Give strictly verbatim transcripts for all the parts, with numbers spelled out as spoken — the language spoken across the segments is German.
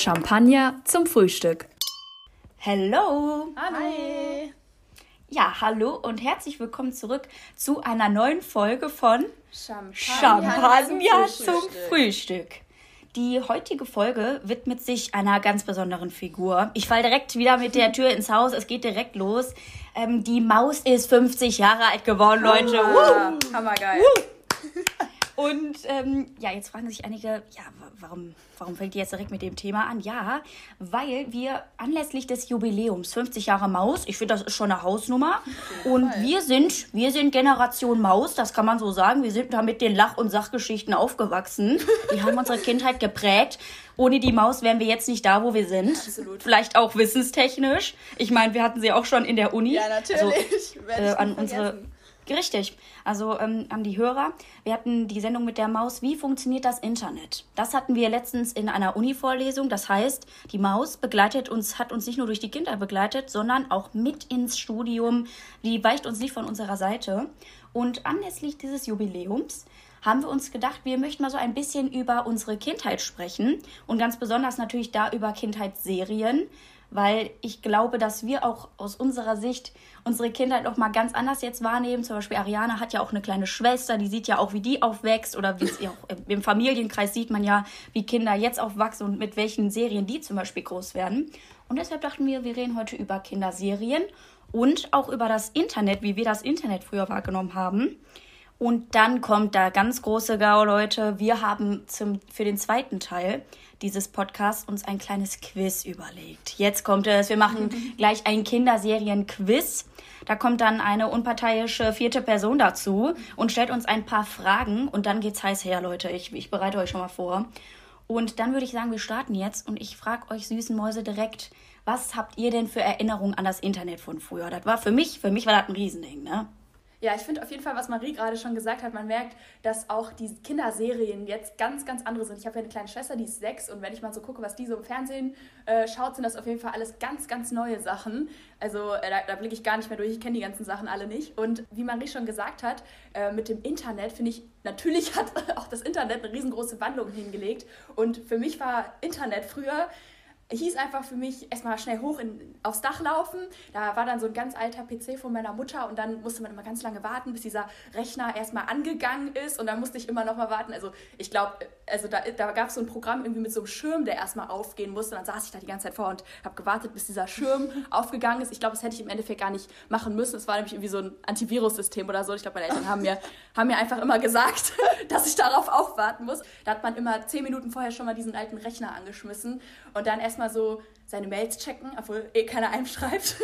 Champagner zum Frühstück. Hello! Hi! Ja, hallo und herzlich willkommen zurück zu einer neuen Folge von Champagner, Champagner zum, zum Frühstück. Frühstück. Die heutige Folge widmet sich einer ganz besonderen Figur. Ich falle direkt wieder mit der Tür ins Haus, es geht direkt los. Ähm, die Maus ist fünfzig Jahre alt geworden, Leute. Ja, Woo! hammergeil. Woo! Und ähm, ja, jetzt fragen sich einige, ja, warum, warum fängt ihr jetzt direkt mit dem Thema an? Ja, weil wir anlässlich des Jubiläums fünfzig Jahre Maus, ich finde, das ist schon eine Hausnummer. Und Fall. wir sind, wir sind Generation Maus, das kann man so sagen. Wir sind da mit den Lach- und Sachgeschichten aufgewachsen. Die haben unsere Kindheit geprägt. Ohne die Maus wären wir jetzt nicht da, wo wir sind. Absolut. Vielleicht auch wissenstechnisch. Ich meine, wir hatten sie auch schon in der Uni. Ja, natürlich. Also, Werde äh, ich an nie unsere vergessen. Richtig. Also ähm, an die Hörer. Wir hatten die Sendung mit der Maus. Wie funktioniert das Internet? Das hatten wir letztens in einer Uni-Vorlesung. Das heißt, die Maus begleitet uns, hat uns nicht nur durch die Kindheit begleitet, sondern auch mit ins Studium. Die weicht uns nicht von unserer Seite. Und anlässlich dieses Jubiläums haben wir uns gedacht, wir möchten mal so ein bisschen über unsere Kindheit sprechen. Und ganz besonders natürlich da über Kindheitsserien. Weil ich glaube, dass wir auch aus unserer Sicht unsere Kindheit noch mal ganz anders jetzt wahrnehmen. Zum Beispiel Ariana hat ja auch eine kleine Schwester, die sieht ja auch, wie die aufwächst. Oder wie sie auch im Familienkreis sieht man ja, wie Kinder jetzt aufwachsen und mit welchen Serien die zum Beispiel groß werden. Und deshalb dachten wir, wir reden heute über Kinderserien und auch über das Internet, wie wir das Internet früher wahrgenommen haben. Und dann kommt der ganz große GAU, Leute. Wir haben zum, für den zweiten Teil dieses Podcasts uns ein kleines Quiz überlegt. Jetzt kommt es. Wir machen gleich ein Kinderserien-Quiz. Da kommt dann eine unparteiische vierte Person dazu und stellt uns ein paar Fragen. Und dann geht's heiß her, Leute. Ich, ich bereite euch schon mal vor. Und dann würde ich sagen, wir starten jetzt. Und ich frage euch süßen Mäuse direkt, was habt ihr denn für Erinnerungen an das Internet von früher? Das war für mich, für mich war das ein Riesending, ne? Ja, ich finde auf jeden Fall, was Marie gerade schon gesagt hat, man merkt, dass auch die Kinderserien jetzt ganz, ganz andere sind. Ich habe ja eine kleine Schwester, die ist sechs und wenn ich mal so gucke, was die so im Fernsehen äh, schaut, sind das auf jeden Fall alles ganz, ganz neue Sachen. Also äh, da, da blicke ich gar nicht mehr durch, ich kenne die ganzen Sachen alle nicht. Und wie Marie schon gesagt hat, äh, mit dem Internet, finde ich, natürlich hat auch das Internet eine riesengroße Wandlung hingelegt. Und für mich war Internet früher... hieß einfach für mich erstmal schnell hoch in, aufs Dach laufen. Da war dann so ein ganz alter P C von meiner Mutter und dann musste man immer ganz lange warten, bis dieser Rechner erstmal angegangen ist und dann musste ich immer noch mal warten. Also ich glaube, also da, da gab es so ein Programm irgendwie mit so einem Schirm, der erstmal aufgehen musste. Und dann saß ich da die ganze Zeit vor und habe gewartet, bis dieser Schirm aufgegangen ist. Ich glaube, das hätte ich im Endeffekt gar nicht machen müssen. Es war nämlich irgendwie so ein Antivirus-System oder so. Ich glaube, meine Eltern haben mir, haben mir einfach immer gesagt, dass ich darauf aufwarten muss. Da hat man immer zehn Minuten vorher schon mal diesen alten Rechner angeschmissen und dann erst mal so seine Mails checken, obwohl eh keiner einem schreibt.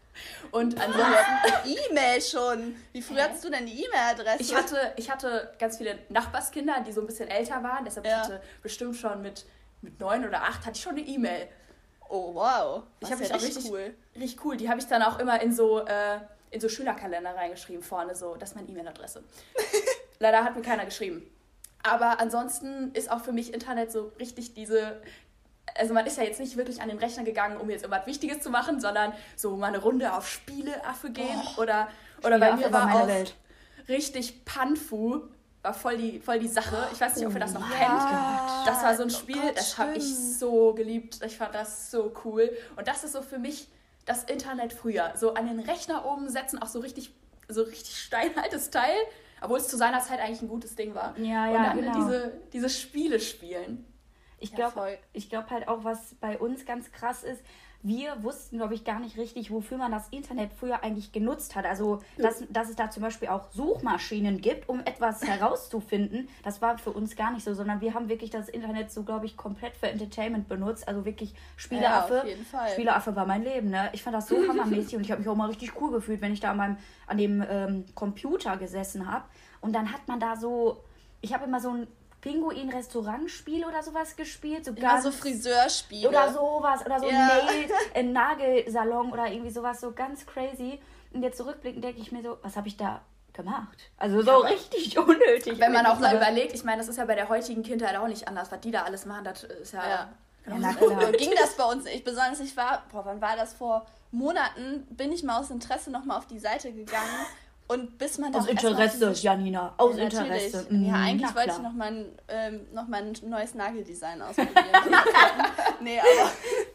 Und ansonsten... E-Mail schon. Wie früh Hä? hattest du denn die E-Mail-Adresse? Ich hatte, ich hatte ganz viele Nachbarskinder, die so ein bisschen älter waren. Deshalb Ja. ich hatte bestimmt schon mit, mit neun oder acht hatte ich schon eine E-Mail. Oh, wow. Ich Das habe ist mich ja auch richtig richtig cool. Richtig cool. Die habe ich dann auch immer in so, äh, in so Schülerkalender reingeschrieben vorne. So, das ist meine E-Mail-Adresse. Leider hat mir keiner geschrieben. Aber ansonsten ist auch für mich Internet so richtig diese... Also man ist ja jetzt nicht wirklich an den Rechner gegangen, um jetzt irgendwas Wichtiges zu machen, sondern so mal eine Runde auf Spieleaffe gehen. Oh, oder oder bei Spieleaffe mir war war meine auch Welt. richtig Panfu, war voll die, voll die Sache. Ich weiß nicht, ob ihr das noch Oh, kennt. ja. Das war so ein Oh Spiel, Gott, das habe ich stimmt. so geliebt. Ich fand das so cool. Und das ist so für mich das Internet früher. So an den Rechner oben setzen, auch so richtig, so richtig steinaltes Teil, obwohl es zu seiner Zeit eigentlich ein gutes Ding war. Ja, Und ja, dann genau. diese, diese Spiele spielen. Ich Ja, glaube voll. ich glaub halt auch, was bei uns ganz krass ist, wir wussten, glaube ich, gar nicht richtig, wofür man das Internet früher eigentlich genutzt hat. Also, dass, dass es da zum Beispiel auch Suchmaschinen gibt, um etwas herauszufinden, das war für uns gar nicht so, sondern wir haben wirklich das Internet so, glaube ich, komplett für Entertainment benutzt. Also wirklich Spieleaffe. Ja, auf jeden Fall. Spieleaffe war mein Leben, ne? Ich fand das so hammermäßig und ich habe mich auch mal richtig cool gefühlt, wenn ich da an, meinem, an dem ähm, Computer gesessen habe. Und dann hat man da so, ich habe immer so ein Pinguin-Restaurantspiel oder sowas gespielt. So Ja, ganz, so Friseurspiele. oder sowas. Oder so ein Ja. Nail, ein Nagelsalon oder irgendwie sowas. So ganz crazy. Und jetzt zurückblickend denke ich mir so, was habe ich da gemacht? Also so Ja, aber- richtig unnötig. Wenn man auch mal Aber- überlegt, ich meine, das ist ja bei der heutigen Kindheit auch nicht anders, was die da alles machen, das ist ja... Ja. Ja, na klar. So ging das bei uns nicht. Besonders ich war, boah, wann war das? Vor Monaten bin ich mal aus Interesse nochmal auf die Seite gegangen. Und bis man Aus auch erst mal Interesse, diese- Janina. Aus Ja, natürlich. Interesse. Mhm, Ja, eigentlich na wollte klar. ich noch mein, ähm, noch mein neues Nageldesign ausprobieren. nee, aber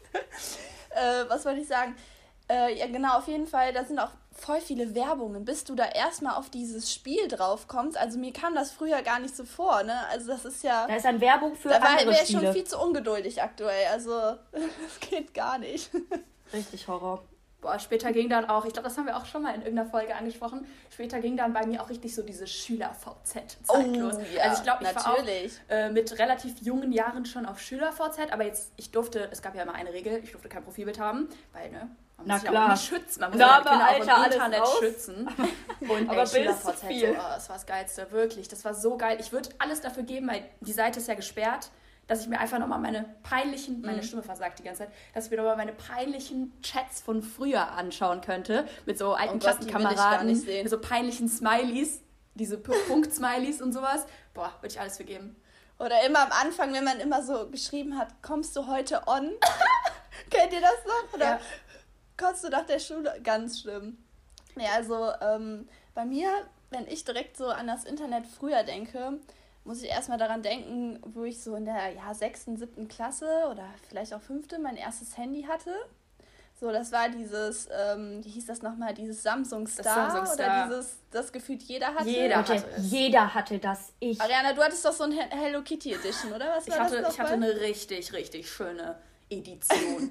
äh, was wollte ich sagen? Äh, ja, genau, auf jeden Fall, da sind auch voll viele Werbungen, bis du da erstmal auf dieses Spiel drauf kommst. Also mir kam das früher gar nicht so vor, ne? Also das ist ja... Da ist dann Werbung für Da andere wäre ich Spiele. schon viel zu ungeduldig aktuell. Also das geht gar nicht. Richtig Horror. Boah, später ging dann auch, ich glaube, das haben wir auch schon mal in irgendeiner Folge angesprochen, später ging dann bei mir auch richtig so diese Schüler-V Z-Zeit los. ja, Also ich glaube, ich natürlich. war auch äh, mit relativ jungen Jahren schon auf Schüler-V Z, aber jetzt, ich durfte, es gab ja immer eine Regel, ich durfte kein Profilbild haben, weil, ne, man Na muss sich klar. auch immer schützen, man muss Name, ja die Kinder Alter, auch im alles Internet raus. schützen. Und Aber ey, Bild ist zu Schüler-V Z, viel. so, oh, das war das Geilste, wirklich, das war so geil. Ich würde alles dafür geben, weil die Seite ist ja gesperrt, dass ich mir einfach nochmal meine peinlichen, meine Stimme versagt die ganze Zeit, dass ich mir nochmal meine peinlichen Chats von früher anschauen könnte, mit so alten Oh Gott, die will ich gar Klassenkameraden, nicht sehen. mit so peinlichen Smileys, diese P- Punkt-Smileys und sowas. Boah, würde ich alles für geben. Oder immer am Anfang, wenn man immer so geschrieben hat, kommst du heute on? Kennt ihr das noch? Oder Ja. kommst du nach der Schule? Ganz schlimm. Ja, also ähm, bei mir, wenn ich direkt so an das Internet früher denke, muss ich erstmal daran denken, wo ich so in der ja, sechsten, siebten Klasse oder vielleicht auch fünfte mein erstes Handy hatte. So, das war dieses, ähm, wie hieß das nochmal, dieses Samsung Star, Samsung Star. oder dieses, das gefühlt jeder hatte. Jeder. Leute, hatte es. jeder hatte das. Ich. Ariana, du hattest doch so ein He- Hello Kitty Edition, oder? Was Ich war hatte, das ich hatte nochmal? eine richtig, richtig schöne Edition.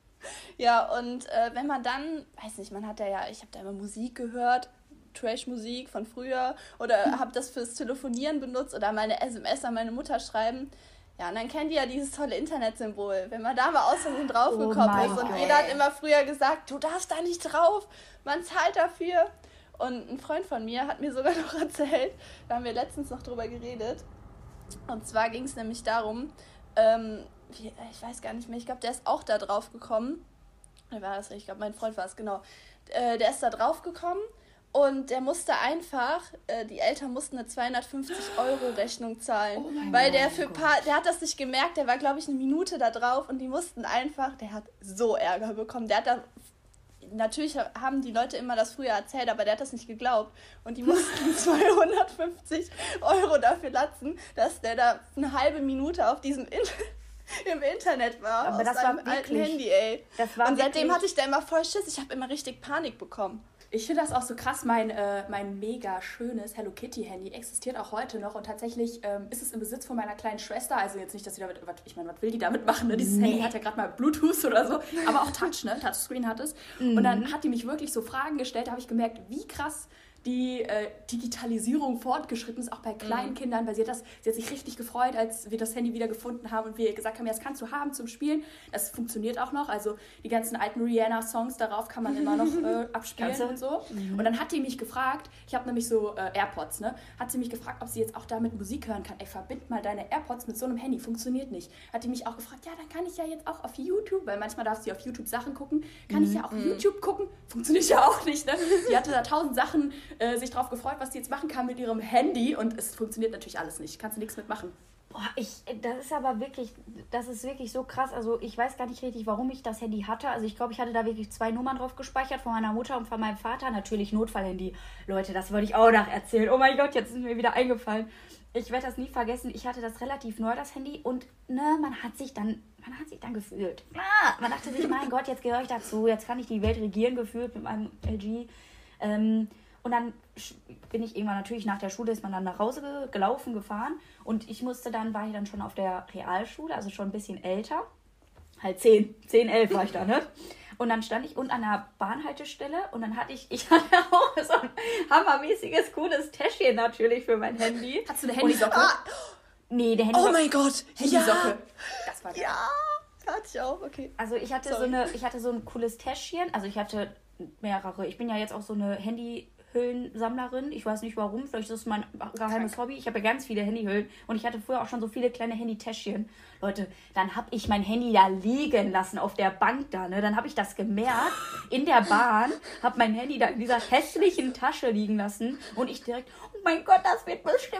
Ja, und äh, wenn man dann, weiß nicht, man hat ja, ja ich habe da immer Musik gehört, Trash-Musik von früher, oder habe das fürs Telefonieren benutzt oder meine S M S an meine Mutter schreiben. Ja, und dann kennt ihr ja dieses tolle Internetsymbol, wenn man da mal aus Versehen draufgekommen Oh mein ist. Und Gott. jeder hat immer früher gesagt, du darfst da nicht drauf, man zahlt dafür. Und ein Freund von mir hat mir sogar noch erzählt, da haben wir letztens noch drüber geredet. Und zwar ging es nämlich darum, ähm, wie, ich weiß gar nicht mehr, ich glaube, der ist auch da drauf gekommen. Wer war das? Ich glaube, mein Freund war es, genau. Äh, der ist da drauf gekommen und der musste einfach, äh, die Eltern mussten eine zweihundertfünfzig Euro Rechnung zahlen, weil der für paar, der hat das nicht gemerkt, der war, glaube ich, eine Minute da drauf und die mussten einfach, der hat so Ärger bekommen, der hat da, natürlich haben die Leute immer das früher erzählt, aber der hat das nicht geglaubt und die mussten zweihundertfünfzig Euro dafür latzen, dass der da eine halbe Minute auf diesem Internet im Internet war, Aber aus das war seinem alten wirklich- Handy, ey. Das war Und seitdem wirklich- hatte ich da immer voll Schiss. Ich habe immer richtig Panik bekommen. Ich finde das auch so krass, mein, äh, mein mega schönes Hello Kitty Handy existiert auch heute noch und tatsächlich ähm, ist es im Besitz von meiner kleinen Schwester, also jetzt nicht, dass sie damit, wat, ich meine, was will die damit machen, ne? Dieses Nee. Handy hat ja gerade mal Bluetooth oder so, aber auch Touch, ne, Touchscreen hat es und dann hat die mich wirklich so Fragen gestellt, da habe ich gemerkt, wie krass die äh, Digitalisierung fortgeschritten ist, auch bei kleinen Kindern, weil sie hat, das, sie hat sich richtig gefreut, als wir das Handy wieder gefunden haben und wir ihr gesagt haben, ja, das kannst du haben zum Spielen. Das funktioniert auch noch, also die ganzen alten Rihanna-Songs, darauf kann man immer noch äh, abspielen Kannst du? und so. Und dann hat die mich gefragt, ich habe nämlich so äh, AirPods, ne, hat sie mich gefragt, ob sie jetzt auch damit Musik hören kann. Ey, verbind mal deine AirPods mit so einem Handy, funktioniert nicht. Hat die mich auch gefragt, ja, dann kann ich ja jetzt auch auf YouTube, weil manchmal darfst du auf YouTube Sachen gucken, kann ich ja auch auf YouTube gucken, funktioniert ja auch nicht, ne. Die hatte da tausend Sachen äh, sich drauf gefreut, was die jetzt machen kann mit ihrem Handy und es funktioniert natürlich alles nicht. Kannst du nichts mitmachen. Boah, ich, das ist aber wirklich, das ist wirklich so krass. Also ich weiß gar nicht richtig, warum ich das Handy hatte. Also ich glaube, ich hatte da wirklich zwei Nummern drauf gespeichert, von meiner Mutter und von meinem Vater. Natürlich Notfallhandy. Leute, das wollte ich auch noch erzählen. Oh mein Gott, jetzt ist mir wieder eingefallen. Ich werde das nie vergessen. Ich hatte das relativ neu, das Handy. Und ne, man hat sich dann, man hat sich dann gefühlt. Ah, man dachte sich, mein Gott, jetzt gehöre ich dazu. Jetzt kann ich die Welt regieren, gefühlt mit meinem L G. Ähm, Und dann bin ich irgendwann natürlich nach der Schule, ist man dann nach Hause ge- gelaufen, gefahren. Und ich musste dann, war ich dann schon auf der Realschule, also schon ein bisschen älter. Halt zehn, zehn, elf war ich da, ne? Und dann stand ich unten an der Bahnhaltestelle und dann hatte ich, ich hatte auch so ein hammermäßiges, cooles Täschchen natürlich für mein Handy. Hast du eine Handysocke? Ah, Nee, der Handy oh war- mein Gott. Handysocke. Das war geil. Ja. Hatte ich auch, okay. Also ich hatte so Sorry. eine, ich hatte so ein cooles Täschchen, also ich hatte mehrere. Ich bin ja jetzt auch so eine Handyhüllensammlerin. Ich weiß nicht warum, vielleicht ist das mein geheimes Hobby. Ich habe ja ganz viele Handyhüllen und ich hatte früher auch schon so viele kleine Handytäschchen. Leute, dann habe ich mein Handy da liegen lassen auf der Bank da, ne? Dann habe ich das gemerkt in der Bahn, habe mein Handy da in dieser hässlichen Tasche liegen lassen und ich direkt, oh mein Gott, das wird bestimmt geklaut.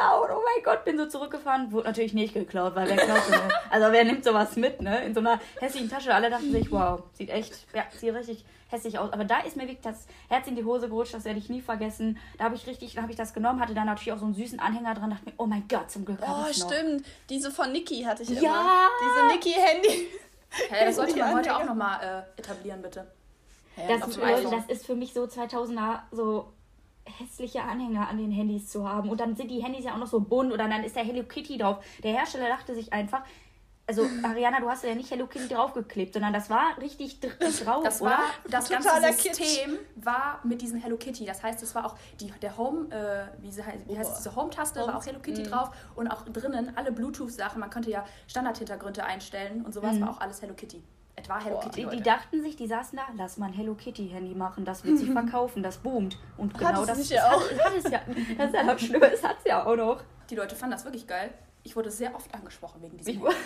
geklaut, oh mein Gott, bin so zurückgefahren, wurde natürlich nicht geklaut, weil wer klaut so eine, also wer nimmt sowas mit, ne, in so einer hässlichen Tasche, alle dachten sich, wow, sieht echt, ja, sieht richtig hässlich aus, aber da ist mir wirklich das Herz in die Hose gerutscht, das werde ich nie vergessen, da habe ich richtig, da habe ich das genommen, hatte dann natürlich auch so einen süßen Anhänger dran, dachte mir, oh mein Gott, zum Glück habe Oh, ich noch. stimmt, diese von Niki hatte ich immer. Ja! Diese Niki-Handy. Hey, das sollte ich Mann, heute Digga. auch nochmal äh, etablieren, bitte. Das, auf ist, dem Leute, iPhone. das ist für mich so zweitausender, so hässliche Anhänger an den Handys zu haben. Und dann sind die Handys ja auch noch so bunt oder dann ist da Hello Kitty drauf. Der Hersteller dachte sich einfach, also Ariana, du hast ja nicht Hello Kitty draufgeklebt, sondern das war richtig dr- drauf, Das oder? war, das ganze Totaler System war mit diesem Hello Kitty. Das heißt, es war auch die, der Home, äh, wie, sie heißt, wie heißt es, diese Home-Taste, war auch Hello Kitty drauf und auch drinnen alle Bluetooth-Sachen. Man konnte ja Standardhintergründe einstellen und sowas, war auch alles Hello Kitty. Es war Hello Kitty, Die, die Leute. dachten sich, die saßen da, lass mal ein Hello Kitty Handy machen, das wird sich verkaufen, das boomt. Und genau Hat es das, nicht ja das auch. Hat, hat es ja. Das ist ja noch schlimmer, es hat es ja auch noch. Die Leute fanden das wirklich geil. Ich wurde sehr oft angesprochen wegen diesem. Ich-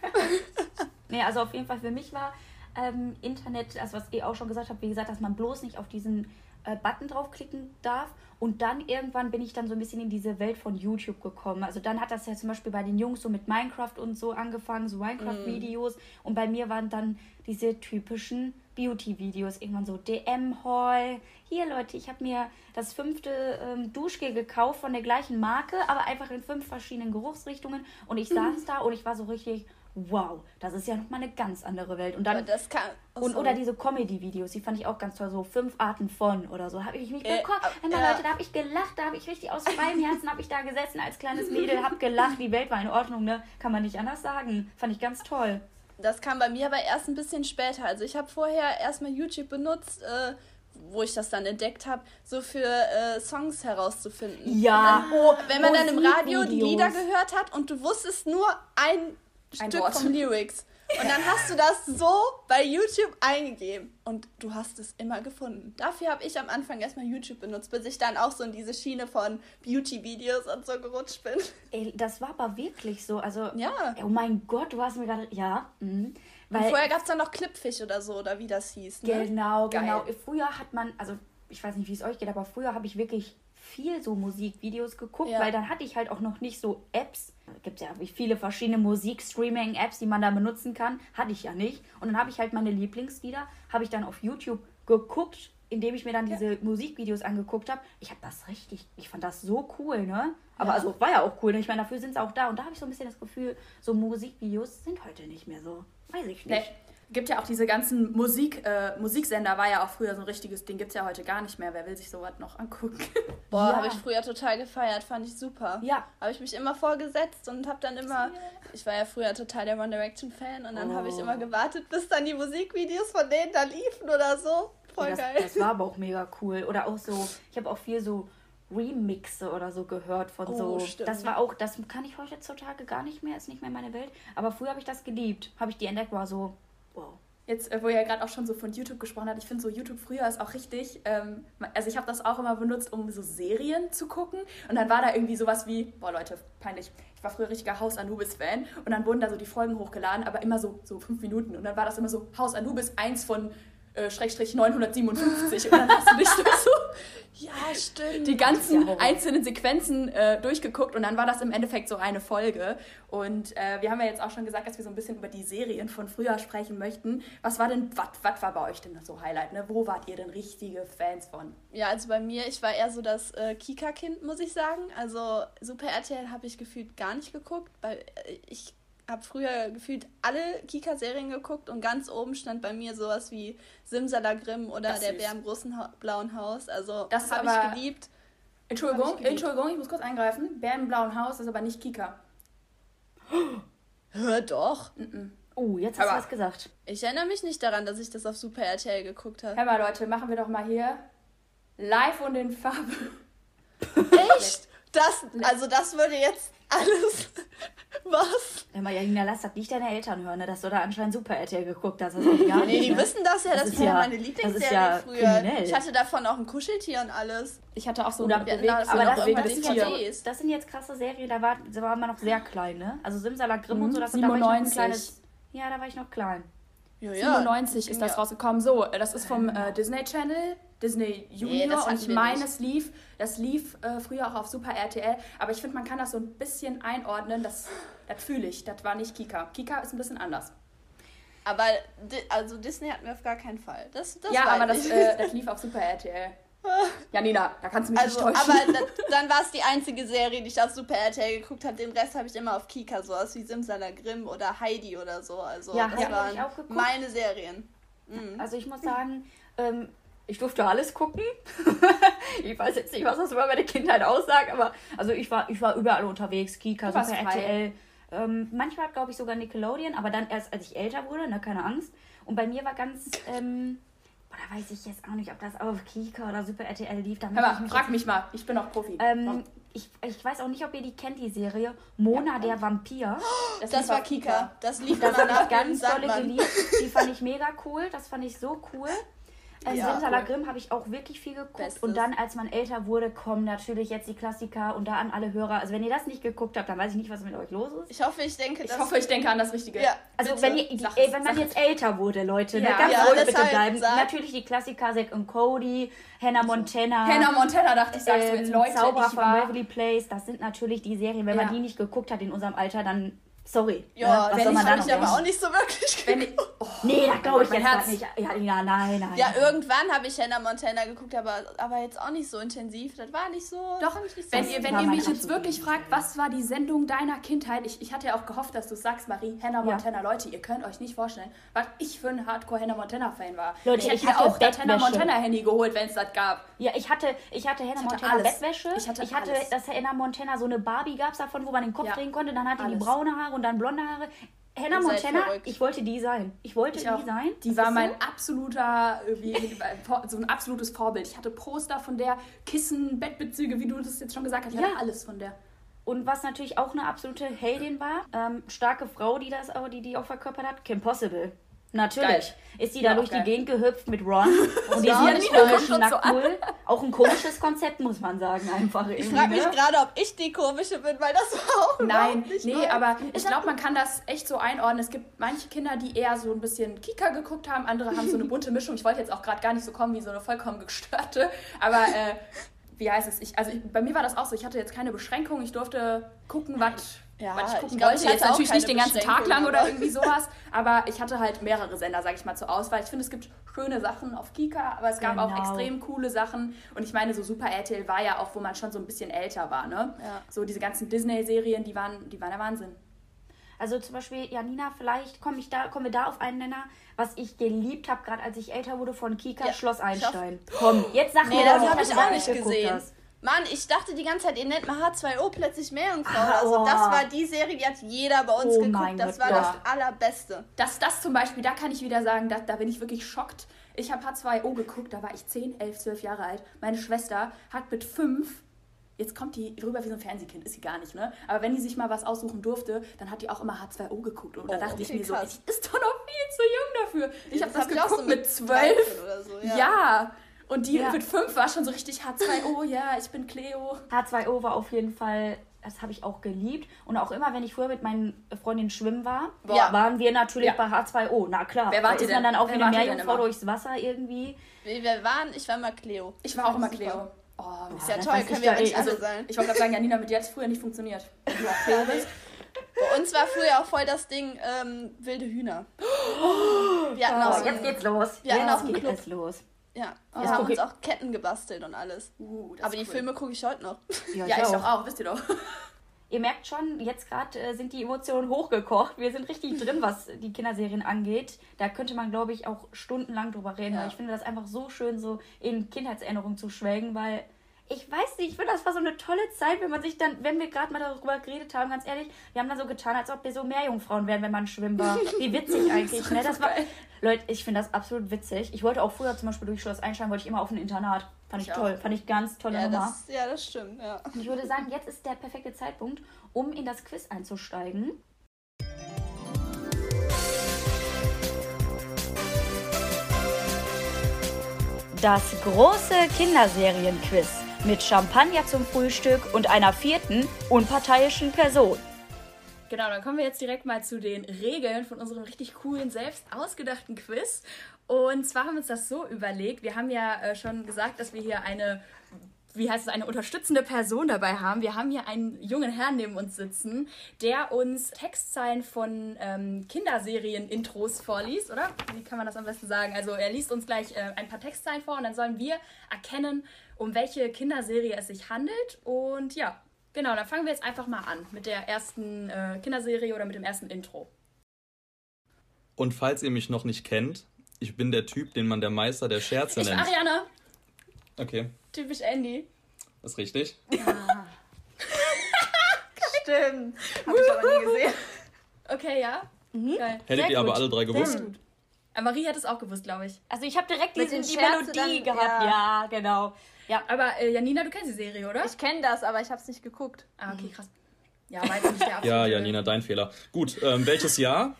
Nee, also auf jeden Fall für mich war ähm, Internet, also was ihr auch schon gesagt habt, wie gesagt, dass man bloß nicht auf diesen äh, Button draufklicken darf. Und dann irgendwann bin ich dann so ein bisschen in diese Welt von YouTube gekommen. Also dann hat das ja zum Beispiel bei den Jungs so mit Minecraft und so angefangen, so Minecraft-Videos. Und bei mir waren dann diese typischen Beauty-Videos. Irgendwann so D M-Haul. Hier, Leute, ich habe mir das fünfte ähm, Duschgel gekauft von der gleichen Marke, aber einfach in fünf verschiedenen Geruchsrichtungen. Und ich saß da und ich war so richtig, wow, das ist ja nochmal eine ganz andere Welt. Und Aber dann das kann... oh, und, sorry. oder diese Comedy-Videos, die fand ich auch ganz toll, so fünf Arten von oder so. Habe ich mich Äh, bekommen. ab- Immer ja. Leute, da habe ich gelacht, da habe ich richtig aus freiem Herzen habe ich da gesessen als kleines Mädel, habe gelacht, die Welt war in Ordnung, ne? Kann man nicht anders sagen. Fand ich ganz toll. Das kam bei mir aber erst ein bisschen später. Also ich habe vorher erstmal YouTube benutzt, äh, wo ich das dann entdeckt habe, so für äh, Songs herauszufinden. Ja, Und dann, wenn man dann im Radio die Musikvideos. Lieder gehört hat und du wusstest nur ein, Ein Stück Wort. vom Lyrics. Und dann hast du das so bei YouTube eingegeben und du hast es immer gefunden. Dafür habe ich am Anfang erstmal YouTube benutzt, bis ich dann auch so in diese Schiene von Beauty-Videos und so gerutscht bin. Ey, das war aber wirklich so. Also, Ja. oh mein Gott, du hast mir gerade. Ja, mhm. Und Weil vorher gab es dann noch Clipfish oder so, oder wie das hieß. Ne? Genau, Geil. genau. Früher hat man, also ich weiß nicht, wie es euch geht, aber früher habe ich wirklich viel so Musikvideos geguckt, Ja. weil dann hatte ich halt auch noch nicht so Apps. Es gibt ja wie viele verschiedene Musik-Streaming-Apps, die man da benutzen kann. Hatte ich ja nicht. Und dann habe ich halt meine Lieblingslieder, habe ich dann auf YouTube geguckt, indem ich mir dann diese Musikvideos angeguckt habe. Ich habe das richtig, ich fand das so cool, ne? Aber Ja. also war ja auch cool, ne? Ich meine, dafür sind sie auch da. Und da habe ich so ein bisschen das Gefühl, so Musikvideos sind heute nicht mehr so. Weiß ich Nee. nicht. Gibt ja auch diese ganzen Musik, äh, Musiksender, war ja auch früher so ein richtiges Ding, gibt es ja heute gar nicht mehr. Wer will sich sowas noch angucken? Boah, Ja. habe ich früher total gefeiert, fand ich super. Ja. Habe ich mich immer vorgesetzt und habe dann immer, ich war ja früher total der One Direction Fan und dann habe ich Oh. immer gewartet, bis dann die Musikvideos von denen da liefen oder so. Voll das, geil. das war aber auch mega cool. Oder auch so, ich habe auch viel so Remixe oder so gehört von Oh, so. stimmt. Das war auch, das kann ich heutzutage gar nicht mehr, ist nicht mehr meine Welt. Aber früher habe ich das geliebt. Habe ich die entdeckt, war so, wow. Jetzt, äh, wo ihr ja gerade auch schon so von YouTube gesprochen habt, ich finde so YouTube früher ist auch richtig, ähm, also ich habe das auch immer benutzt, um so Serien zu gucken und dann war da irgendwie sowas wie, boah Leute, peinlich, ich war früher richtiger Haus Anubis-Fan und dann wurden da so die Folgen hochgeladen, aber immer so, so fünf Minuten und dann war das immer so Haus Anubis eins von äh, Schrägstrich neunhundertsiebenundfünfzig und dann hast du dich durch so Ja, stimmt. die ganzen Ja, Horror. einzelnen Sequenzen äh, durchgeguckt und dann war das im Endeffekt so eine Folge. Und äh, wir haben ja jetzt auch schon gesagt, dass wir so ein bisschen über die Serien von früher sprechen möchten. Was war denn, was war bei euch denn so Highlight? Ne? Wo wart ihr denn richtige Fans von? Ja, also bei mir, ich war eher so das äh, Kika-Kind, muss ich sagen. Also Super R T L habe ich gefühlt gar nicht geguckt, weil äh, ich habe früher gefühlt alle Kika-Serien geguckt und ganz oben stand bei mir sowas wie Simsalagrim oder Das ist Der süß. Bär im großen ha- blauen Haus. Also Das ist habe aber- ich geliebt. Entschuldigung, Hab ich geliebt. Entschuldigung, ich muss kurz eingreifen. Bär im blauen Haus ist aber nicht Kika. Hör doch. Oh, jetzt hast du Aber- was gesagt. Ich erinnere mich nicht daran, dass ich das auf Super R T L geguckt habe. Hör mal Leute, machen wir doch mal hier live und in Farbe. Echt? Das, also das würde jetzt alles... Was? Hör mal, Janina, lass das nicht deine Eltern hören, ne, dass du da anscheinend Super R T L geguckt hast. Das ist gar Nee, die nicht, ne? wissen das ja, das, Das ist war ja ja- meine das Lieblingsserie ist ja früher. kriminell. Ich hatte davon auch ein Kuscheltier und alles. Ich hatte auch so Oder ein wir hatten bewegt, da- so Aber ein das, irgendwann das, bewegendes sind die Tier. C jetzt, Ds. das sind jetzt krasse Serien, da war, da war man noch sehr klein, ne? Also Simsalagrim und so, Mhm, das, da war ich noch ein siebenundneunzig. kleines... Ja, da war ich noch klein. Ja, siebenundneunzig ist das ja. rausgekommen. So, das ist vom äh, Disney Channel. Disney Junior. Nee, das und hatten ich wir meine, nicht. es lief, das lief äh, früher auch auf Super R T L. Aber ich finde, man kann das so ein bisschen einordnen. Das, das fühle ich. Das war nicht Kika. Kika ist ein bisschen anders. Aber Di- also Disney hatten wir auf gar keinen Fall. Das, das ja, weiß aber das, ich. äh, das lief auf Super R T L. Janina, da kannst du mich Also, nicht täuschen. aber da, dann war es die einzige Serie, die ich auf Super R T L geguckt habe. Den Rest habe ich immer auf Kika, sowas wie Simsalagrim oder Heidi oder so. Also Ja, das Heidi hab ich waren auch geguckt. meine Serien. Mhm. Also ich muss sagen, ähm, ich durfte alles gucken. Ich weiß jetzt nicht, was das über meine Kindheit aussagt, aber also ich war, ich war überall unterwegs. Kika, Du warst Super frei. R T L. Ähm, manchmal glaube ich sogar Nickelodeon, aber dann erst, als ich älter wurde, ne, keine Angst. Und bei mir war ganz, ähm, boah, da weiß ich jetzt auch nicht, ob das auf Kika oder Super R T L lief. Da muss Hör ich mal, mich frag jetzt- mich mal. Ich bin auch Profi. Ähm, ich, ich weiß auch nicht, ob ihr die kennt, die Serie. Mona, der Vampir. Das lief war auf Kika. Das lief Das immer habe nach ich ganz dem dolle Sandmann. geliebt. Die fand ich mega cool. Das fand ich so cool. Ähm, Ja, Simsalagrim habe ich auch wirklich viel geguckt. Bestes. Und dann, als man älter wurde, kommen natürlich jetzt die Klassiker und da an alle Hörer. Also wenn ihr das nicht geguckt habt, dann weiß ich nicht, was mit euch los ist. Ich hoffe, ich denke, Ich dass... hoffe, ich denke an das Richtige. Ja, Also bitte. wenn, ihr, die, Sag ey, es, wenn man sag jetzt älter wurde, Leute, ne, Ja. ganz Ja, ruhig bitte deshalb bleiben. sag- Natürlich die Klassiker, Zack und Cody, Hannah Montana. Hannah Montana, dachte ich, sagst du jetzt, ähm, Leute, Zauberer ich von war... Waverly Place, das sind natürlich die Serien. Wenn Ja. man die nicht geguckt hat in unserem Alter, dann sorry. Ja, ne? Was wenn soll ich man da habe noch ich aber machen? auch nicht so wirklich Wenn geguckt. ich, oh, Nee, da glaube ich mein jetzt Herz. grad nicht. Ja, ja, nein, nein. Ja, irgendwann habe ich Hannah Montana geguckt, aber, aber jetzt auch nicht so intensiv. Das war nicht so... Doch, fand ich nicht so wenn Das ihr, wenn war ihr mein mich jetzt absoluter wirklich fragt, was war die Sendung deiner Kindheit? Ich, ich hatte ja auch gehofft, dass du sagst, Marie, Hannah Ja. Montana. Leute, ihr könnt euch nicht vorstellen, was ich für ein Hardcore Hannah Montana-Fan war. Leute, ich hätte ich mir hatte auch das Hannah Bettwäsche. Montana-Handy geholt, wenn es das gab. Ja, ich hatte, ich hatte Hannah Ich hatte Montana alles. Bettwäsche. Ich hatte ich hatte alles. das Hannah Montana, so eine Barbie gab es davon, wo man den Kopf Ja. drehen konnte. Dann hatte die Alles. braune Haare und dann blonde Haare. Hannah Ihr seid Montana, verrückt. ich wollte die sein. Ich wollte Ich die auch. sein. Die Das war ist mein so. absoluter, irgendwie, so ein absolutes Vorbild. Ich hatte Poster von der, Kissen, Bettbezüge, wie du das jetzt schon gesagt hast. Ich Ja. hatte alles von der. Und was natürlich auch eine absolute Heldin war, ähm, starke Frau, die das auch, die die auch verkörpert hat, Kim Possible. Natürlich. Geil. Ist die Ja, da auch durch geil. die Gegend gehüpft mit Ron. Und die Ja, sind nicht komisch nur nackt so cool. Auch ein komisches Konzept, muss man sagen, einfach. Ich irgendwie, frage mich ne? gerade, ob ich die komische bin, weil das war auch Nein, überhaupt nicht nee, meins. aber ich glaube, man kann das echt so einordnen. Es gibt manche Kinder, die eher so ein bisschen Kika geguckt haben, andere haben so eine bunte Mischung. Ich wollte jetzt auch gerade gar nicht so kommen wie so eine vollkommen gestörte, aber äh, wie heißt es? Ich, also ich, bei mir war das auch so, ich hatte jetzt keine Beschränkung, ich durfte gucken, was Ja, was ich ich gucken glaub, wollte. ich Jetzt hatte auch natürlich nicht den keine ganzen Tag lang Beschränkung, oder aber- irgendwie sowas, aber ich hatte halt mehrere Sender, sage ich mal, zur Auswahl. Ich finde, es gibt schöne Sachen auf Kika, aber es gab auch Genau. extrem coole Sachen. Und ich meine, so Super R T L war ja auch, wo man schon so ein bisschen älter war, ne? Ja. So diese ganzen Disney-Serien, die waren, die waren der Wahnsinn. Also zum Beispiel, Janina, vielleicht komme ich da, kommen wir da auf einen Nenner, was ich geliebt habe, gerade als ich älter wurde, von Kika, Ja, Schloss ich Einstein. Komm, jetzt sag Nee, mir das doch habe dass ich du da auch nicht geguckt gesehen. hast. Mann, ich dachte die ganze Zeit, ihr nennt mal H zwei O plötzlich Meerjungfrau. Ah, Also oh. das war die Serie, die hat jeder bei uns Oh geguckt. mein Das Gott, war ja. das Allerbeste. Das, das zum Beispiel, da kann ich wieder sagen, da, da bin ich wirklich schockt. Ich habe H zwei O geguckt, da war ich zehn, elf, zwölf Jahre alt. Meine Schwester hat mit fünf, jetzt kommt die rüber wie so ein Fernsehkind, ist sie gar nicht, ne? Aber wenn die sich mal was aussuchen durfte, dann hat die auch immer H zwei O geguckt. Und da Oh, dachte ich okay, mir so, krass. die ist doch noch viel zu jung dafür. Ich habe das hab ich auch geguckt so mit zwölf. dreizehn oder so, Ja. ja. Und die Ja. mit fünf war schon so richtig H zwei O, ja, ich bin Cleo. H zwei O war auf jeden Fall, das habe ich auch geliebt. Und auch immer, wenn ich früher mit meinen Freundinnen schwimmen war, Ja. waren wir natürlich Ja. bei H zwei O. Na klar, Wer wart da ihr ist man denn? dann auch Wer wie eine wart ihr denn Meerjungfrau immer? durchs Wasser irgendwie. Wir wir waren, ich war mal Cleo. Ich war auch immer Super. Cleo. Oh, Ist ja das toll, weiß können ich wir ja aber nicht eh. alle also, sein. ich wollte gerade sagen, Janina, mit dir hat es früher nicht funktioniert. Wenn du auch Cleo bist. Bei uns war früher auch voll das Ding ähm, wilde Hühner. Wir hatten auch Oh, so jetzt ein, geht's los. Wir hatten jetzt auch einen geht Club. es los. ja, wir Jetzt haben guck uns ich- auch Ketten gebastelt und alles. Uh, das Aber ist die cool. Filme gucke ich heute noch. Ja, ich doch auch, wisst ihr doch. Ihr merkt schon, jetzt gerade äh, sind die Emotionen hochgekocht. Wir sind richtig drin, was die Kinderserien angeht. Da könnte man, glaube ich, auch stundenlang drüber reden. Ja. Weil ich finde das einfach so schön, so in Kindheitserinnerungen zu schwelgen, weil ich weiß nicht, ich finde, das war so eine tolle Zeit, wenn man sich dann, wenn wir gerade mal darüber geredet haben, ganz ehrlich, wir haben dann so getan, als ob wir so Meerjungfrauen wären, wenn man schwimmen war. Wie witzig eigentlich, ne? Das war, Leute, ich finde das absolut witzig. Ich wollte auch früher zum Beispiel durch Schloss Einstein, wollte ich immer auf ein Internat. Fand ich, Ich toll, auch. fand ich ganz tolle Ja Nummer. das, ja, das stimmt, ja. Und ich würde sagen, jetzt ist der perfekte Zeitpunkt, um in das Quiz einzusteigen. Das große Kinderserien-Quiz. mit Champagner zum Frühstück und einer vierten unparteiischen Person. Genau, dann kommen wir jetzt direkt mal zu den Regeln von unserem richtig coolen, selbst ausgedachten Quiz. Und zwar haben wir uns das so überlegt, wir haben ja äh, schon gesagt, dass wir hier eine, wie heißt es, eine unterstützende Person dabei haben. Wir haben hier einen jungen Herrn neben uns sitzen, der uns Textzeilen von ähm, Kinderserien-Intros vorliest, oder? Wie kann man das am besten sagen? Also er liest uns gleich äh, ein paar Textzeilen vor und dann sollen wir erkennen, um welche Kinderserie es sich handelt. Und ja, genau, dann fangen wir jetzt einfach mal an mit der ersten äh, Kinderserie oder mit dem ersten Intro. Und falls ihr mich noch nicht kennt, ich bin der Typ, den man der Meister der Scherze Ich bin nennt. Ariana. Okay, Typisch Andy. das ist richtig. Ja. Stimmt. Hab ich aber nie gesehen. Okay, ja. Mhm. Geil. Hättet Sehr ihr aber gut. alle drei gewusst? Gut. Aber Marie hat es auch gewusst, glaube ich. Also ich habe direkt Mit diese, den die Scherze Melodie dann, gehabt. ja. Ja, genau. Ja, Aber äh, Janina, du kennst die Serie, oder? Ich kenne das, aber ich hab's nicht geguckt. Ah, okay, krass. Ja, war jetzt nicht der absolute... Ja, Janina, dein Fehler. Gut, ähm, welches Jahr?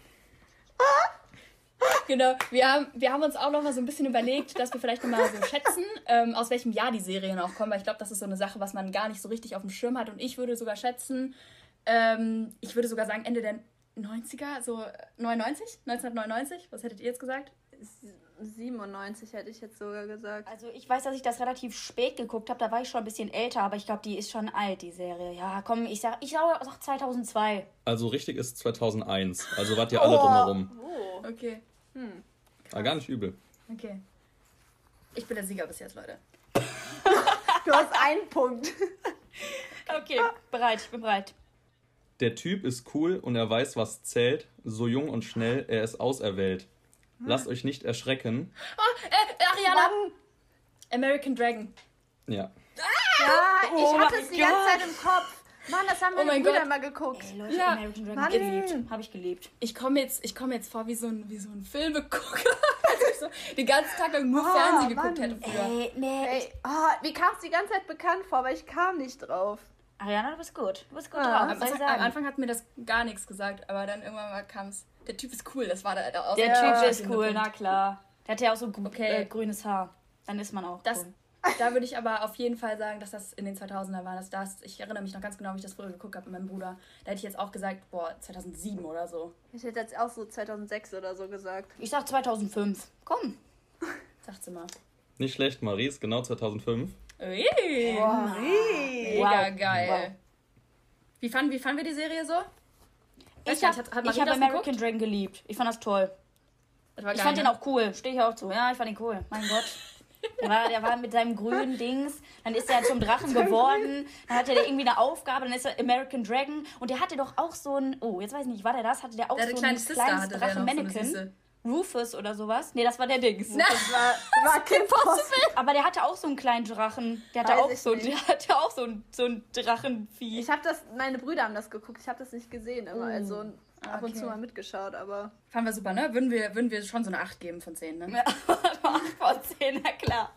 Genau, wir haben, wir haben uns auch noch mal so ein bisschen überlegt, dass wir vielleicht noch mal so schätzen, ähm, aus welchem Jahr die Serien auch kommen, weil ich glaube, das ist so eine Sache, was man gar nicht so richtig auf dem Schirm hat. Und ich würde sogar schätzen, ähm, ich würde sogar sagen Ende der neunziger, so neunundneunzig, neunzehnhundertneunundneunzig. Was hättet ihr jetzt gesagt? siebenundneunzig hätte ich jetzt sogar gesagt. also ich weiß, dass ich das relativ spät geguckt habe. Da war ich schon ein bisschen älter, aber ich glaube, die ist schon alt, die Serie. Ja, komm, ich sag, ich sag, sag zweitausendzwei. Also richtig ist zweitausendeins. Also wart ihr alle drumherum. Oh. Okay, War gar nicht übel. okay. Ich bin der Sieger bis jetzt, Leute. Du hast einen Punkt. Okay, bereit, ich bin bereit. Der Typ ist cool und er weiß, was zählt. So jung und schnell, er ist auserwählt. Lasst euch nicht erschrecken. Oh, äh, Ariana! American Dragon. Ja. Ja, ich Oh hatte mein es die ganze Gott. Zeit im Kopf. Mann, das haben Oh meine mein Brüder Gott. mal geguckt. Ey, Leute, Ja. American Dragon Mann. geliebt. Habe ich geliebt. Ich komme jetzt, ich komm jetzt vor wie so ein, wie so ein Filmegucker. Also ich so den ganzen Tag lang nur Oh, Fernsehen geguckt Mann. hätte früher. Ey, nee. Ey, oh, mir kam es die ganze Zeit bekannt vor, aber ich kam nicht drauf. Ariana, du bist gut. Du bist gut Ja. drauf. Am Was soll ich Anfang, am sagen? Anfang hat mir das gar nichts gesagt, aber dann irgendwann mal kam es. Der Typ ist cool, das war der, der Der Ja. Typ ist cool, na klar. Der hat ja auch so gr- Okay. äh, grünes Haar. Dann ist man auch Das, cool. Da würde ich aber auf jeden Fall sagen, dass das in den zweitausender war. Dass das, ich erinnere mich noch ganz genau, wie ich das früher geguckt habe mit meinem Bruder. Da hätte ich jetzt auch gesagt, boah, zweitausendsieben oder so. Ich hätte jetzt auch so zweitausendsechs oder so gesagt. Ich sag zweitausendfünf. Komm. Sagt sie mal. Nicht schlecht, Marie, ist genau zweitausendfünf. Ui, Marie. mega Wow. geil. Wow. Wie, fanden, wie fanden wir die Serie so? Weiß Ich gar habe nicht, hat- hat Marie ich hab das American geguckt? Dragon geliebt. Ich fand das toll. Das war Ich geil, fand ne? den auch cool. Stehe ich auch zu. Ja, ich fand ihn cool. Mein Gott. Der war, der war mit seinem grünen Dings. Dann ist er zum Drachen geworden. Dann hatte der irgendwie eine Aufgabe. Dann ist er American Dragon. Und der hatte doch auch so ein... Oh, jetzt weiß ich nicht, war der das? Hatte der auch Der hatte so eine ein kleine Sister, kleines hatte der noch, so eine Drachenmannequin? süße. Rufus oder sowas? Nee, das war der Dings. Na, Das war, war Kim Possible. Aber der hatte auch so einen kleinen Drachen. Der hatte Weiß auch ich so, nicht. der hatte auch so ein, so ein Drachenvieh. Ich habe das, meine Brüder haben das geguckt. Ich habe das nicht gesehen immer. Also ab und okay. zu mal mitgeschaut, aber. fanden wir super, ne? Würden wir, würden wir schon so eine acht geben von zehn, ne? Ja, acht von zehn, na klar.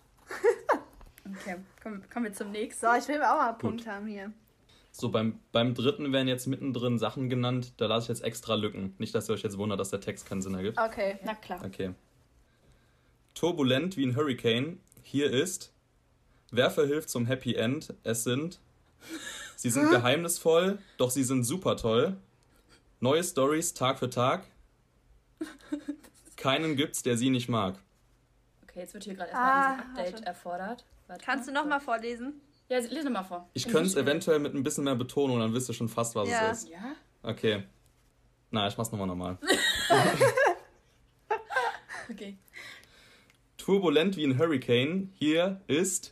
Okay, kommen, kommen wir zum nächsten. So, ich will auch mal einen Punkt haben hier. So, beim, beim dritten werden jetzt mittendrin Sachen genannt, da lasse ich jetzt extra Lücken. Nicht, dass ihr euch jetzt wundert, dass der Text keinen Sinn ergibt. Okay. Na klar. Okay. Turbulent wie ein Hurricane, hier ist. Wer verhilft zum Happy End? Es sind. Sie sind geheimnisvoll, doch sie sind super toll. Neue Stories Tag für Tag. Keinen gibt's, der sie nicht mag. Okay, jetzt wird hier gerade erstmal Ah, ein Update warte. erfordert. Warte Kannst du noch mal vorlesen? Ja, lese noch mal vor. Ich könnte es eventuell mit ein bisschen mehr Betonung, dann wisst ihr schon fast, was Ja. es ist. Ja? Okay. Na, ich mach's nochmal normal. Okay. Turbulent wie ein Hurricane, hier ist.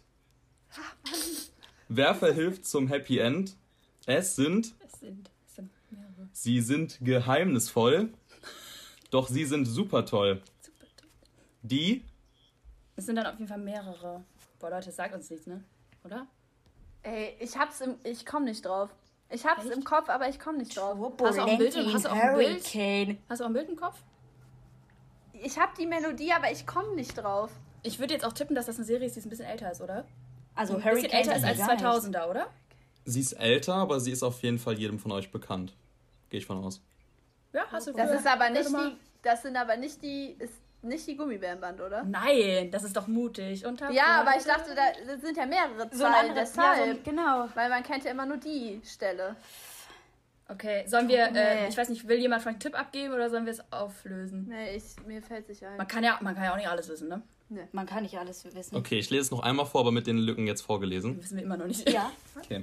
Wer verhilft zum Happy End? Es sind. Es sind, es sind mehrere. Sie sind geheimnisvoll, doch sie sind super toll. Super toll. Die. Es sind dann auf jeden Fall mehrere. Boah, Leute, das sagt uns nichts, ne? Oder? Ey, ich hab's im. Ich komm nicht drauf. Ich hab's Echt? im Kopf, aber ich komm nicht drauf. Hast du auch ein Bild im- hast du auch ein Bild? Hurricane. Hast du auch ein Bild im Kopf? Ich hab die Melodie, aber ich komm nicht drauf. Ich würde jetzt auch tippen, dass das eine Serie ist, die ein bisschen älter ist, oder? Also Ein bisschen Hurricane älter ist als gar nicht. zweitausender, oder? Sie ist älter, aber sie ist auf jeden Fall jedem von euch bekannt. Gehe ich von aus. Ja, hast du Das früher- ist aber nicht Warte mal. die. Das sind aber nicht die. Ist nicht die Gummibärenband, oder? Nein, das ist doch mutig. Und Ja, aber ich dachte, da das sind ja mehrere So ein Zeilen, anderes, deshalb. ja, so ein, genau. Weil man kennt ja immer nur die Stelle. Okay, sollen wir, Nee. äh, ich weiß nicht, will jemand schon einen Tipp abgeben oder sollen wir es auflösen? Nee, ich, mir fällt sich ein. Man kann ja, man kann ja auch nicht alles wissen, ne? Man kann nicht alles wissen. Okay, ich lese es noch einmal vor, aber mit den Lücken jetzt Das vorgelesen. wissen wir immer noch nicht. Ja. Okay.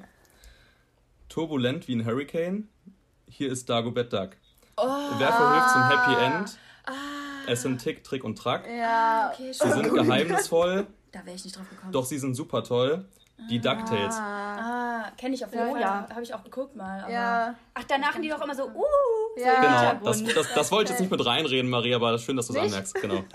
Turbulent wie ein Hurricane. Hier ist Dagobert Duck. Oh, Wer verhilft zum Happy End? ah, Es sind Tick, Trick und Track. Ja. okay, Sie schon. sind geheimnisvoll, Da wäre ich nicht drauf gekommen. doch sie sind super toll. Die DuckTales. Ah. Ah, kenne ich auf jeden Ja, Fall. ja. Habe ich auch geguckt mal. Aber Ja. Ach, da machen die doch immer so, uh, so Ja. im Genau, Hintergrund. das, das, das wollte ich jetzt nicht mit reinreden, Maria, aber schön, dass du es Nicht? anmerkst. Genau.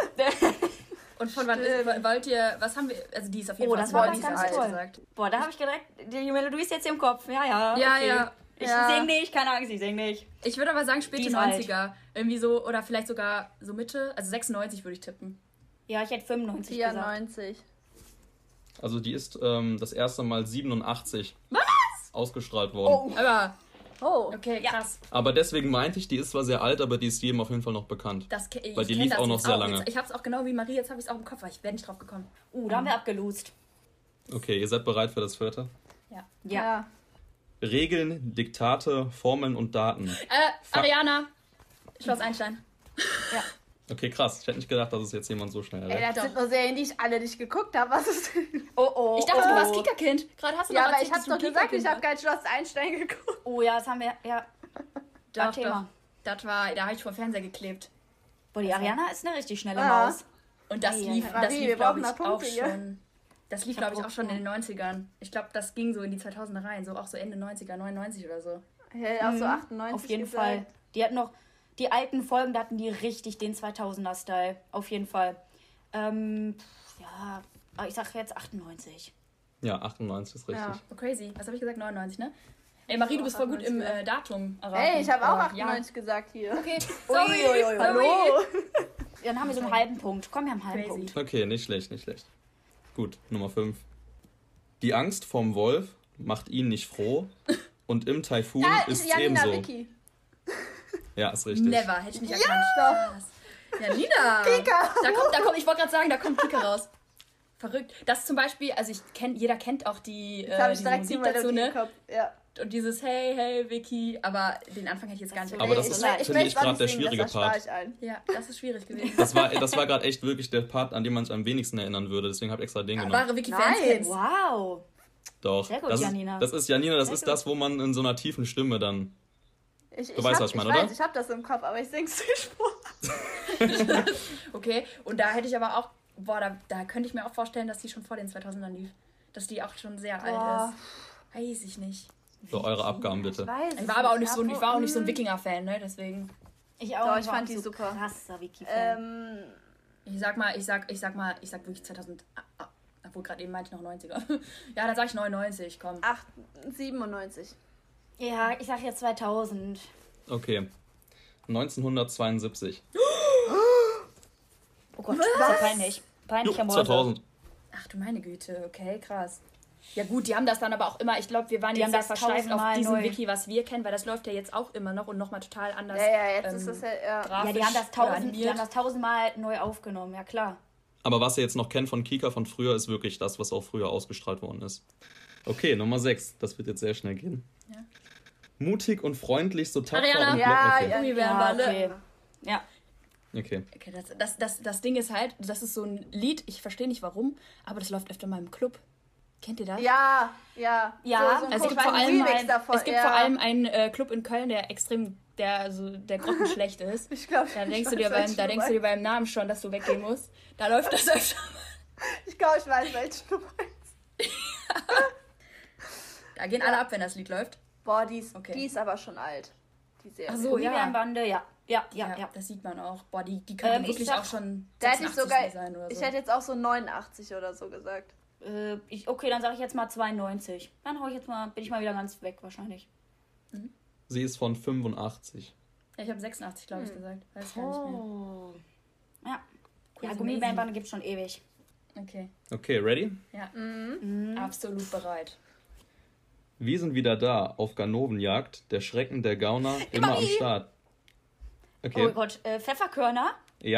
Und von wann ist, wollt ihr, was haben wir, also die ist auf jeden Oh, Fall das voll war die ganz ist alt toll. gesagt. Boah, da habe ich direkt, die Melodie ist jetzt hier im Kopf. Ja, ja. Ja, okay. ja. Ich Ja. sing nicht, keine Angst, ich sing nicht. Ich würde aber sagen späte Die ist alt. neunziger. Irgendwie so, oder vielleicht sogar so Mitte, also sechsundneunzig würde ich tippen. Ja, ich hätte fünfundneunzig gesagt. vierundneunzig. Also die ist ähm, das erste Mal siebenundachtzig Was? ausgestrahlt worden. Aber, Oh. okay, krass. Aber deswegen meinte ich, die ist zwar sehr alt, aber die ist jedem auf jeden Fall noch bekannt. Das, ke- ich Weil die kenn lief das auch noch jetzt sehr lange. Jetzt, ich habe es auch genau wie Marie, jetzt habe ich es auch im Kopf, aber ich wäre nicht drauf gekommen. Uh, da haben wir abgelost. Okay, ihr seid bereit für das vierte? Ja. Ja. Ja. Regeln, Diktate, Formeln und Daten. Äh, Fuck. Ariana, Schloss Einstein. Ja. Okay, krass. Ich hätte nicht gedacht, dass es jetzt jemand so schnell Ey, errät. das sind nur Serien, die ich alle nicht geguckt habe. Was ist denn? Oh, oh. Ich dachte, oh. du warst Kika-Kind. Gerade hast du Ja, noch aber erzählt, ich hab's dass doch du ein gesagt, ich Kika-Kind habe kein Schloss Einstein geguckt. Oh ja, das haben wir, ja. Doch, Ein Thema. doch. Das war, da habe ich vor dem Fernseher geklebt. Boah, die Ariana ist eine richtig schnelle Ja. Maus. Und das Ei, ei, lief, ei. das Marie, lief wir glaube brauchen ich, mal auch Punkte hier. schon. Das lief, Ich hab glaube ich, auch Druck, schon ja. in den neunzigern. Ich glaube, das ging so in die zweitausender rein. So auch so Ende neunziger, neunundneunzig oder so. Ich hätte auch so achtundneunzig Auf jeden gesagt. Fall. Die hatten noch, die alten Folgen, da hatten die richtig den zweitausender-Style. Auf jeden Fall. Ähm, pff, ja, aber ich sag jetzt achtundneunzig. Ja, achtundneunzig ist richtig. Ja. Oh, crazy. Was habe ich gesagt? neunundneunzig, ne? Ey, Marie, du bist voll gut im äh, Datum. erraten. Ey, ich habe auch Äh, achtundneunzig gesagt hier. Ja. Okay, Ui, sorry. ui, ui, ui. sorry. Hallo? Dann haben wir so einen halben Punkt. Komm, wir haben einen halben Crazy. Punkt. Okay, nicht schlecht, nicht schlecht. Gut, Nummer fünf. Die Angst vorm Wolf macht ihn nicht froh und im Taifun Ja, ist ist Janina ebenso. Vicky. Ja, ist richtig. Never, hätte ich nicht erkannt. Krass. Ja, Nina. Kika. Da kommt, da kommt, ich wollte gerade sagen, da kommt Kika raus. Verrückt. Das zum Beispiel, also ich kenn, jeder kennt auch die, Jetzt habe äh, ich diese direkt die Musik dazu, Melodie im ne? Kopf. Ja. Und dieses Hey, hey, Vicky, aber den Anfang hätte ich jetzt gar nicht Aber das Nee, ist, ich, weiß- ich finde weiß, ich, wann gerade der singe, schwierige das erspare Part. ich ein. Ja, das ist schwierig gewesen. Das war, das war gerade echt wirklich der Part, an den man sich am wenigsten erinnern würde. Deswegen habe ich extra den genommen. Wahre Vicky-Fans Nein. kennen's. Wow. Doch. Sehr gut, das, Janina. Ist, das ist Janina, das Sehr ist gut. das, wo man in so einer tiefen Stimme dann. Ich, ich Du weißt, hab, was ich meine, ich oder? Weiß, ich habe das im Kopf, aber ich sing's nicht vor. Okay, und da hätte ich aber auch, boah, da, da könnte ich mir auch vorstellen, dass die schon vor den zweitausendern lief. Dass die auch schon sehr Boah. alt ist. Weiß ich nicht. So, eure Abgaben bitte. Weiß Ich war aber auch nicht so, ein ich war auch nicht so ein Wikinger-Fan, ne? Deswegen. Ich auch. Doch, ich ich war fand auch die so super. krasser Wiki-Fan. Ähm, Ich sag mal, ich sag, ich sag mal, ich sag wirklich zweitausend. ah, ah, Obwohl gerade eben meinte ich noch neunziger. Ja, dann sag ich neunundneunzig, komm. acht, siebenundneunzig. Ja, ich sag jetzt zweitausend. Okay. neunzehnhundertzweiundsiebzig. Oh Gott, das ist ja peinlich. Jo, Peinlicher Morde. zweitausend. Ach du meine Güte, okay, krass. Ja gut, die haben das dann aber auch immer, ich glaube, wir waren Die jetzt haben sehr das versteift auf tausendmal diesen neu. Wiki, was wir kennen, weil das läuft ja jetzt auch immer noch und nochmal total anders. Ja, ja, jetzt ähm, ist das ja. ja. Ja, die grafisch haben das oder tausend, die animiert. haben das tausendmal neu aufgenommen, ja klar. Aber was ihr jetzt noch kennt von Kika von früher, ist wirklich das, was auch früher ausgestrahlt worden ist. Okay, Nummer sechs. Das wird jetzt sehr schnell gehen. Ja. Mutig und freundlich, so tapfer Ariana. und Ja, okay. ja. Gummibärenbande. okay. Ja. Okay. Okay, das, das, das, das Ding ist halt, das ist so ein Lied, ich verstehe nicht warum, aber das läuft öfter mal im Club. Kennt ihr das? Ja, ja. Ja, so, so ein Also es gibt, kleiner vor allem, Remix ein, davon, es gibt ja. vor allem einen äh, Club in Köln, der extrem, der also der grottenschlecht ist. Ich glaube, Da denkst du dir beim, da denkst du dir beim Namen schon, dass du weggehen musst. Da läuft das öfter mal. Ich glaube, ich weiß, welchen du meinst. Da gehen alle ab, wenn das Lied läuft. Boah, die ist, Okay. die ist aber schon alt. Die Serie. Ach so, ja. Gummibärenbande, ja. Ja, ja, ja. Das sieht man auch. Boah, die, die können Ähm, ich wirklich sag- auch schon Da hätte ich sechsundachtzig sogar. sein oder so. Ich hätte jetzt auch so neunundachtzig oder so gesagt. Äh, ich, okay, dann sage ich jetzt mal zweiundneunzig. Dann hau ich jetzt mal, bin ich mal wieder ganz weg wahrscheinlich. Sie ist von fünfundachtzig. ja, ich habe sechsundachtzig, glaube ich, Hm. gesagt. Weiß gar nicht mehr. Oh. Ja. Ja, Crazy Gummibärenbande gibt's schon ewig. Okay, Okay, ready? ja. Mhm. Absolut bereit. Wir sind wieder da, auf Ganovenjagd, der Schrecken der Gauner, immer am Start. Oh Okay, Gott, äh, Pfefferkörner? ja.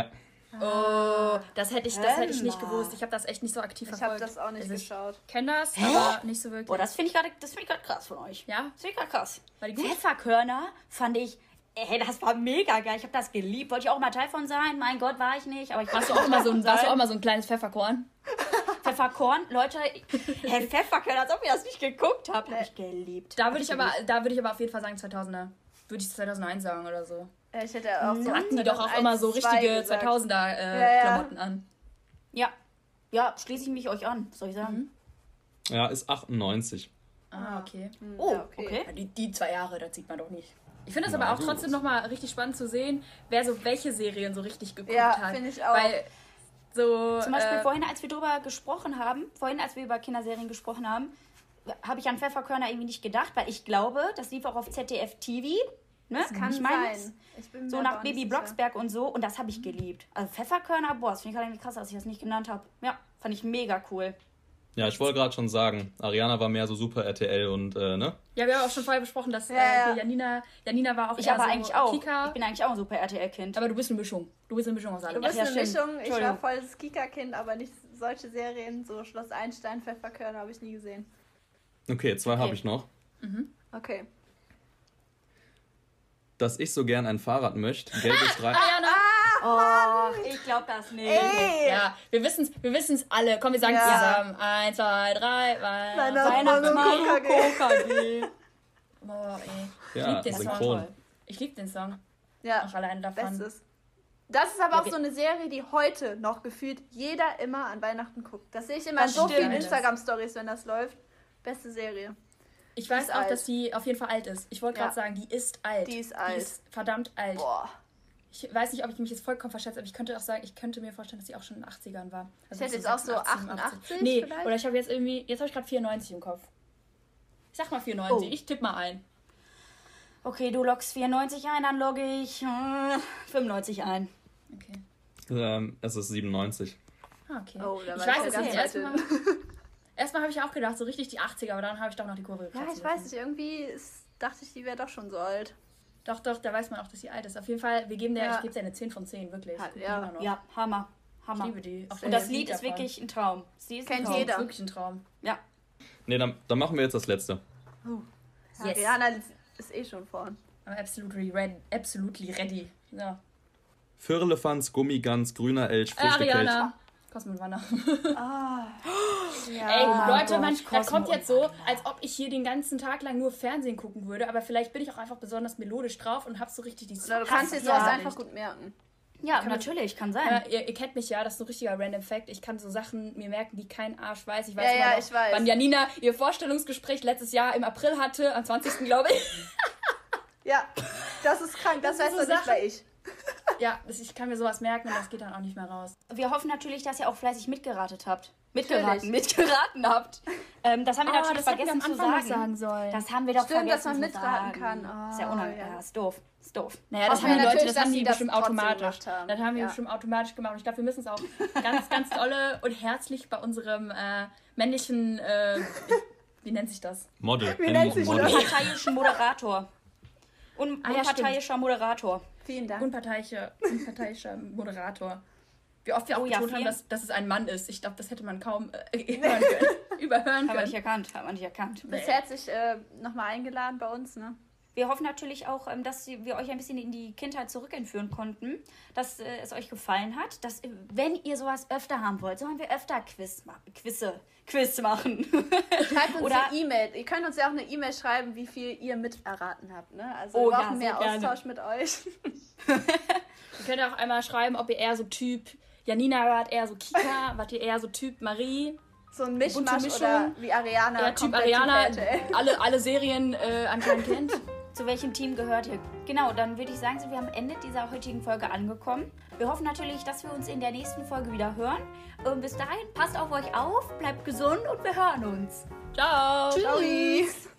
Oh, das hätte ich, das hätte ich nicht Emma. gewusst. Ich habe das echt nicht so aktiv Ich verfolgt. habe das auch nicht Also ich geschaut. kenne das, aber nicht so wirklich. Boah, das finde ich gerade das find ich grad krass von euch. Ja? Das finde ich gerade krass. War die gut? Pfefferkörner fand ich, ey, das war mega geil. Ich habe das geliebt. Wollte ich auch mal Teil von sein? Mein Gott, war ich nicht. Aber ich Warst du auch mal so ein, warst du auch mal so ein kleines Pfefferkorn? Pfefferkorn? Leute, hey, Pfefferkörner, als ob ihr das nicht geguckt habt. Hab ich geliebt. Da würde ich aber, da würde ich aber auf jeden Fall sagen zweitausender. Würde ich zweitausendeins sagen oder so. Ja, ich hätte auch so Da hatten die doch auch immer so richtige zweitausender äh, Ja, ja. Klamotten an. Ja. Ja, schließe ich mich euch an, was soll ich sagen? Ja, ist achtundneunzig. Ah, okay. Oh, Ja, okay. okay. Ja, die, die zwei Jahre, das sieht man doch nicht. Ich finde es Na aber auch gut. trotzdem nochmal richtig spannend zu sehen, wer so welche Serien so richtig geguckt Ja, hat. finde ich auch. Weil so. Zum Beispiel äh, vorhin, als wir drüber gesprochen haben, vorhin, als wir über Kinderserien gesprochen haben, habe ich an Pfefferkörner irgendwie nicht gedacht, weil ich glaube, das lief auch auf Z D F T V. Ne? Das kann ich meine, sein. Ich bin mir so aber nach auch nicht Baby sicher. Blocksberg und so. Und das habe ich geliebt. Also Pfefferkörner, boah, das finde ich gerade irgendwie krass, dass ich das nicht genannt habe. Ja, fand ich mega cool. Ja, ich wollte gerade schon sagen, Ariana war mehr so super R T L und, äh, ne? Ja, wir haben auch schon vorher besprochen, dass Ja, äh, ja. hier Janina, Janina war auch Ich eher aber so eigentlich auch. Kika. Ich bin eigentlich auch ein super R T L-Kind. Aber du bist eine Mischung. Du bist eine Mischung aus allem. Du bist Ja, eine stimmt. Mischung. Ich war Entschuldigung. voll das Kika-Kind, aber nicht solche Serien. So Schloss Einstein, Pfefferkörner habe ich nie gesehen. Okay, zwei Okay. habe ich noch. Okay. Dass ich so gern ein Fahrrad möchte. Gelbe Streifen. Oh, ich glaube das nicht. Ey! Ja, wir wissen es wir wissen's alle. Komm, wir sagen es Ja. zusammen. Eins, zwei, drei. Nein, Weihnachten. das- Weihnachtsmann, K K K K G. Boah, ey. Ich Ja, lieb den Song. synchron. Ich lieb den Song. Ja, Auch allein davon. bestes. Das ist aber Ja, auch wir- so eine Serie, die heute noch gefühlt jeder immer an Weihnachten guckt. Das sehe ich immer in Das so vielen stimmt. Instagram-Stories, wenn das läuft. Beste Serie. Ich weiß ist auch, alt. dass die auf jeden Fall alt ist. Ich wollte gerade Ja. sagen, die ist alt. Die ist alt. Die ist verdammt alt. Boah. Ich weiß nicht, ob ich mich jetzt vollkommen verschätze, aber ich könnte auch sagen, ich könnte mir vorstellen, dass sie auch schon in den achtzigern war. Also Ich hätte so jetzt auch so sechsundachtzig, achtundachtzig Nee, vielleicht. oder ich habe jetzt irgendwie, jetzt habe ich gerade vierundneunzig im Kopf. Ich sag mal vierundneunzig, Oh. ich tippe mal ein. Okay, du loggst vierundneunzig ein, dann logge ich äh, fünfundneunzig ein. Okay. Ähm, es ist siebenundneunzig. Ah, okay. Oh, da ich war weiß ich es ja nicht. ganz Erstmal weit erstmal habe ich auch gedacht, so richtig die achtziger, aber dann habe ich doch noch die Kurve Ja, gekratzt. ich weiß nicht, irgendwie ist, dachte ich, die wäre doch schon so alt. Doch, doch, da weiß man auch, dass sie alt ist. Auf jeden Fall, wir geben der, Ja. ich gebe dir eine zehn von zehn, wirklich. Hat- Ich guck die ja. immer noch. Ja, Hammer. Ich Hammer. liebe die. Auch Und das Lied Lied ist davon. wirklich ein Traum. Sie ist Kennt ein Traum. jeder. Das ist wirklich ein Traum. Ja. Nee, dann, dann machen wir jetzt das letzte. Yes. Ariana ist eh schon vorn. I'm absolutely ready. Absolutely ready. Ja. Firlefanz, Gummigans, grüner Elch, Äh, Früchtekelch. Ariana. Cosmo und Wanda. Ja. Ey, Leute, Gott, man, das Cosmo kommt jetzt und so, Wanda. als ob ich hier den ganzen Tag lang nur Fernsehen gucken würde, aber vielleicht bin ich auch einfach besonders melodisch drauf und hab so richtig die Oder du kannst dir Songs sowas ja einfach gut merken. Ja, natürlich, kann sein. Ja, ihr, ihr kennt mich ja, das ist so ein richtiger Random Fact. Ich kann so Sachen mir merken, die kein Arsch weiß. Ich weiß Ja, immer ja, noch, ich weiß. wann Janina ihr Vorstellungsgespräch letztes Jahr im April hatte, am zwanzigsten glaube ich. Ja, das ist krank, das, Das weiß sind so doch nicht Sachen. mal ich. Ja, das, ich kann mir sowas merken und das geht dann auch nicht mehr raus. Wir hoffen natürlich, dass ihr auch fleißig mitgeratet habt. Mitgeraten, Natürlich. mitgeraten habt. Ähm, das haben wir Oh, natürlich das hätten wir vergessen am zu Anfang noch sagen. sagen sollen. Das haben wir doch Stimmt, dass vergessen man zu mitraten sagen. kann. ist ja Oh, unangenehm. ja. Ja, ist doof. Ist doof. Naja, das Hoffen haben die wir Leute, natürlich, das haben dass die die das bestimmt trotzdem automatisch. gemacht haben. Das haben die Ja. bestimmt automatisch gemacht. Und ich glaube, wir müssen es auch ganz, ganz dolle und herzlich bei unserem äh, männlichen, äh, wie nennt sich das? Model. Wie nennt männlichen sich Model. das? Unparteiischen Moderator. Un Ah, ja, unparteiischer Moderator. Vielen Dank. Unparteiische, unparteiischer Moderator. Wie oft wir auch Oh ja, betont haben, vielen- dass, dass es ein Mann ist. Ich glaube, das hätte man kaum äh, hören können, überhören Haben wir nicht können. erkannt. Haben wir nicht erkannt. Bist herzlich äh, nochmal eingeladen bei uns, ne? Wir hoffen natürlich auch, ähm, dass wir euch ein bisschen in die Kindheit zurückentführen konnten, dass äh, es euch gefallen hat, dass, äh, wenn ihr sowas öfter haben wollt, sollen wir öfter Quiz ma Quizze, Quiz machen. Schreibt uns Oder- eine E-Mail. Ihr könnt uns ja auch eine E-Mail schreiben, wie viel ihr miterraten habt, ne? Also Oh wir ja, brauchen mehr sehr gerne. Austausch mit euch. Ihr könnt auch einmal schreiben, ob ihr eher so Typ Janina wart, eher so Kika, wart ihr eher so Typ Marie, So ein Mischmasch Mischung. oder wie Ariana. eher Typ komplett Ariana, Super R T L. alle, alle Serien äh, anscheinend kennt. Zu welchem Team gehört ihr? Genau, dann würde ich sagen, sind wir am Ende dieser heutigen Folge angekommen. Wir hoffen natürlich, dass wir uns in der nächsten Folge wieder hören. Und bis dahin, passt auf euch auf, bleibt gesund und wir hören uns. Ciao! Tschüss.